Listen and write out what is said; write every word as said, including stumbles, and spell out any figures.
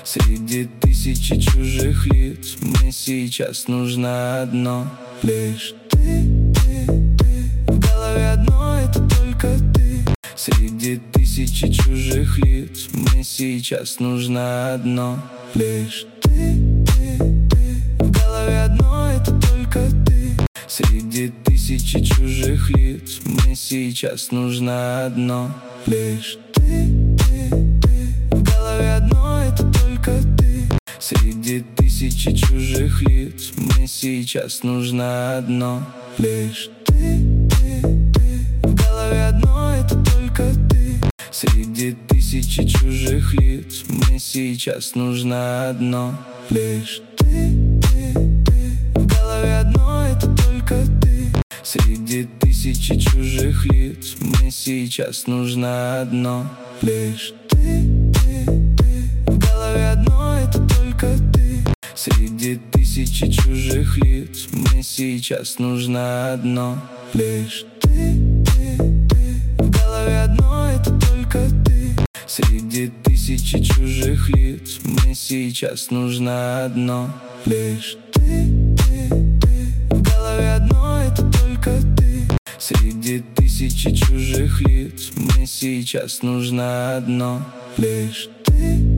Среди тысячи чужих лиц мне сейчас нужно одно. Лишь ты, ты, ты. В голове одно, это только ты. Среди тысячи чужих лиц мне сейчас нужно одно. Лишь ты, ты, ты. В голове одно, это только ты. Среди тысячи чужих лиц мне сейчас нужно одно. Лишь ты, ты, ты. В голове одно, это только ты. Среди тысячи чужих лиц мне сейчас нужно одно. Лишь ты, ты, ты. В голове одно, это только ты. Среди тысячи чужих лиц мне сейчас нужно одно. Лишь ты, ты, ты. В голове одно, это только ты. Среди тысячи чужих лиц мне сейчас нужно одно. Лишь ты, ты, ты. В голове одно, это только ты. Среди тысячи чужих лиц мне сейчас нужно одно. Лишь ты, ты, ты. В голове одно, это только ты. Среди тысячи чужих лиц мне сейчас нужно одно. Лишь ты, ты, ты. В голове одно, это только ты. Среди тысячи чужих лиц мне сейчас нужно одно. Лишь ты.